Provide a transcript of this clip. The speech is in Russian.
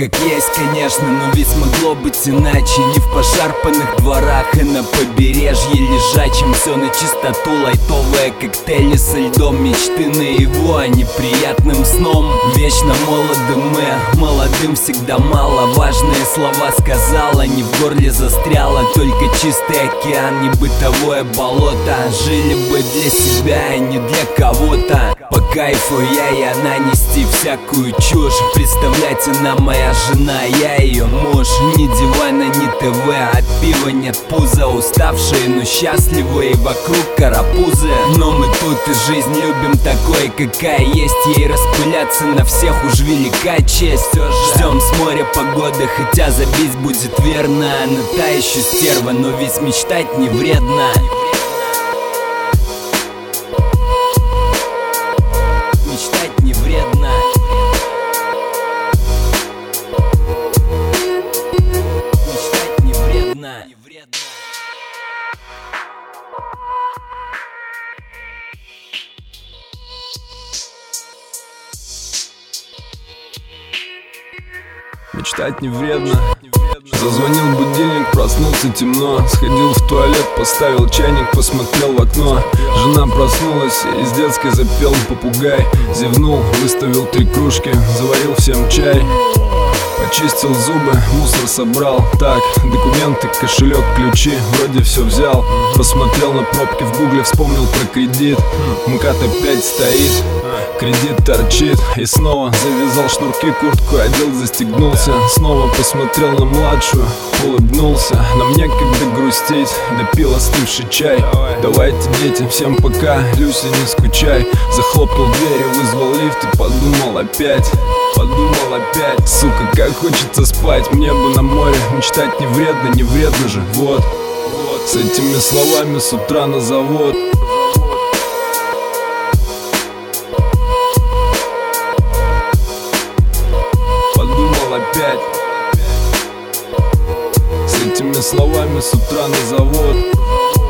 как есть, конечно, но ведь могло быть иначе. Не в пошарпанных дворах и на побережье лежачем. Все на чистоту, лайтовые коктейли со льдом. Мечты наяву, а не приятным сном. Вечно молоды мы, молодым всегда мало. Важные слова сказала, не в горле застряла. Только чистый океан, не бытовое болото. Жили бы для себя и не для кого-то. По кайфу я и она нести всякую чушь. Представлять, она моя жена, я ее муж. Ни дивана, ни ТВ, от пива нет пуза. Уставшие, но счастливые, вокруг карапузы. Но мы тут и жизнь любим такой, какая есть. Ей распыляться на всех уж велика честь. Ждем с моря погоды, хотя забить будет верно. Она та еще стерва, но ведь мечтать не вредно. Мечтать не вредно. Мечтать не вредно. Мечтать не вредно. Зазвонил будильник, проснулся темно. Сходил в туалет, поставил чайник, посмотрел в окно. Жена проснулась, и из детской запел попугай. Зевнул, выставил 3 кружки, заварил всем чай. Почистил зубы, мусор собрал. Так, документы, кошелек, ключи, вроде все взял. Посмотрел на пробки в гугле, вспомнил про кредит. МКАД опять стоит, кредит торчит. И снова завязал шнурки, куртку одел, застегнулся. Снова посмотрел на младшую, улыбнулся. Нам некогда грустить, допил остывший чай. Давайте, дети, всем пока, Люся, не скучай. Захлопнул дверь и вызвал лифт и подумал опять. Сука, как хочется спать, мне бы на море. Мечтать не вредно же, вот. С этими словами с утра на завод. Подумал опять. С этими словами с утра на завод.